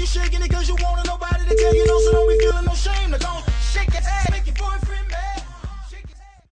shaking it cause you want nobody to tell you no